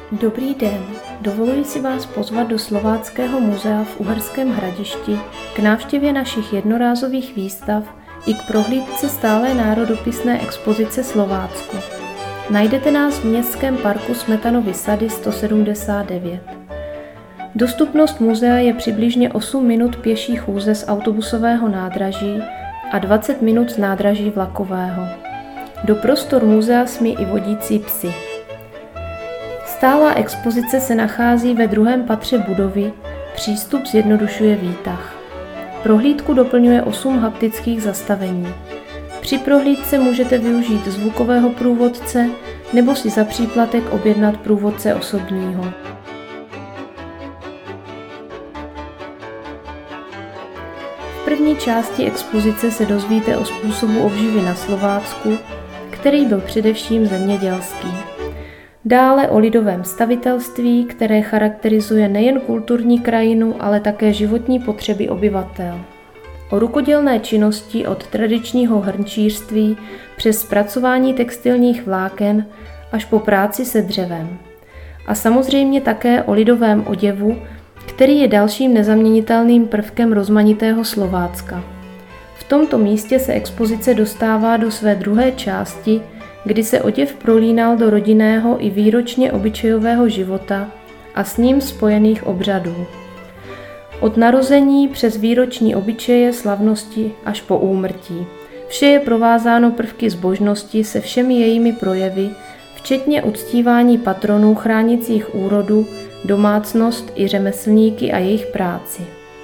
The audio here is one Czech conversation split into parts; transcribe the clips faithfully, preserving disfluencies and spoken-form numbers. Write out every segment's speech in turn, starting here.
Dobrý den, dovoluji si vás pozvat do Slováckého muzea v Uherském Hradišti k návštěvě našich jednorázových výstav i k prohlídce stálé národopisné expozice Slovácko. Najdete nás v Městském parku Smetanovy sady sto sedmdesát devět. Dostupnost muzea je přibližně osm minut pěší chůze z autobusového nádraží a dvacet minut z nádraží vlakového. Do prostor muzea smí i vodící psy. Stálá expozice se nachází ve druhém patře budovy, přístup zjednodušuje výtah. Prohlídku doplňuje osm haptických zastavení. Při prohlídce můžete využít zvukového průvodce nebo si za příplatek objednat průvodce osobního. V první části expozice se dozvíte o způsobu obživy na Slovácku, který byl především zemědělský. Dále o lidovém stavitelství, které charakterizuje nejen kulturní krajinu, ale také životní potřeby obyvatel. O rukodělné činnosti od tradičního hrnčířství přes zpracování textilních vláken až po práci se dřevem. A samozřejmě také o lidovém oděvu, který je dalším nezaměnitelným prvkem rozmanitého Slovácka. V tomto místě se expozice dostává do své druhé části, kdy se oděv prolínal do rodinného i výročně obyčejového života a s ním spojených obřadů. Od narození přes výroční obyčeje, slavnosti až po úmrtí. Vše je provázáno prvky zbožnosti se všemi jejími projevy, včetně uctívání patronů chránících úrodu, domácnost i řemeslníky a jejich práci.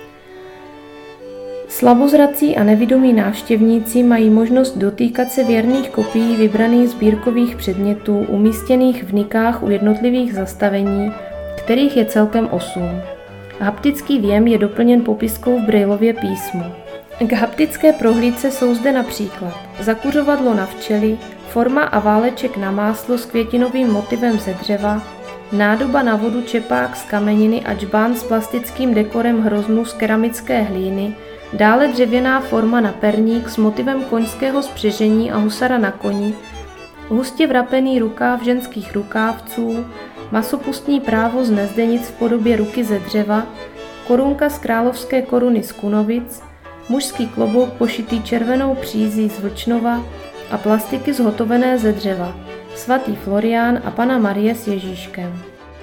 Slabozrací a nevidomí návštěvníci mají možnost dotýkat se věrných kopií vybraných sbírkových předmětů umístěných v nikách u jednotlivých zastavení, kterých je celkem osm. Haptický věm je doplněn popiskou v Braillově písmu. K haptické prohlídce jsou zde například zakuřovadlo na včely, forma a váleček na máslo s květinovým motivem ze dřeva, nádoba na vodu čepák z kameniny a džbán s plastickým dekorem hroznu z keramické hlíny, dále dřevěná forma na perník s motivem koňského spřežení a husara na koni, hustě vrapený rukáv ženských rukávců, masopustní právo z nezdenic v podobě ruky ze dřeva, korunka z královské koruny z Kunovic, mužský klobouk pošitý červenou přízí z Vlčnova a plastiky zhotovené ze dřeva, svatý Florián a Panna Marie s Ježíškem.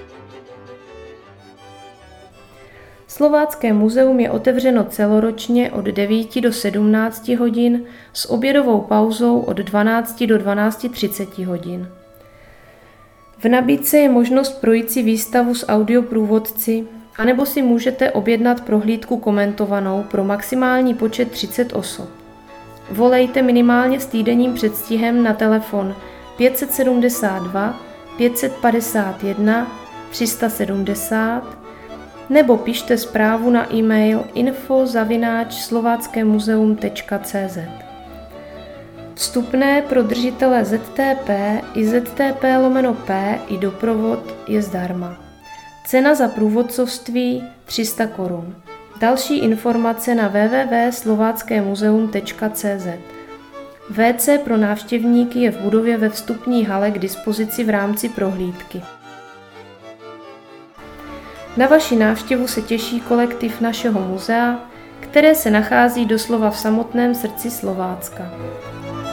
Slovácké muzeum je otevřeno celoročně od devíti do sedmnácti hodin s obědovou pauzou od dvanácti do dvanácti třiceti hodin. V nabídce je možnost projít si výstavu s audioprůvodci, anebo si můžete objednat prohlídku komentovanou pro maximální počet třicet osob. Volejte minimálně s týdenním předstihem na telefon pět set sedmdesát dva pět set padesát jedna tři sta sedmdesát nebo pište zprávu na e-mail info zavináč slováckémuzeum tečka cé zet. Vstupné pro držitele zet té pé i zet té pé lomeno P i doprovod je zdarma. Cena za průvodcovství tři sta korun. Další informace na w w w tečka slováckémuzeum tečka cé zet. vé cé pro návštěvníky je v budově ve vstupní hale k dispozici v rámci prohlídky. Na vaši návštěvu se těší kolektiv našeho muzea, které se nachází doslova v samotném srdci Slovácka.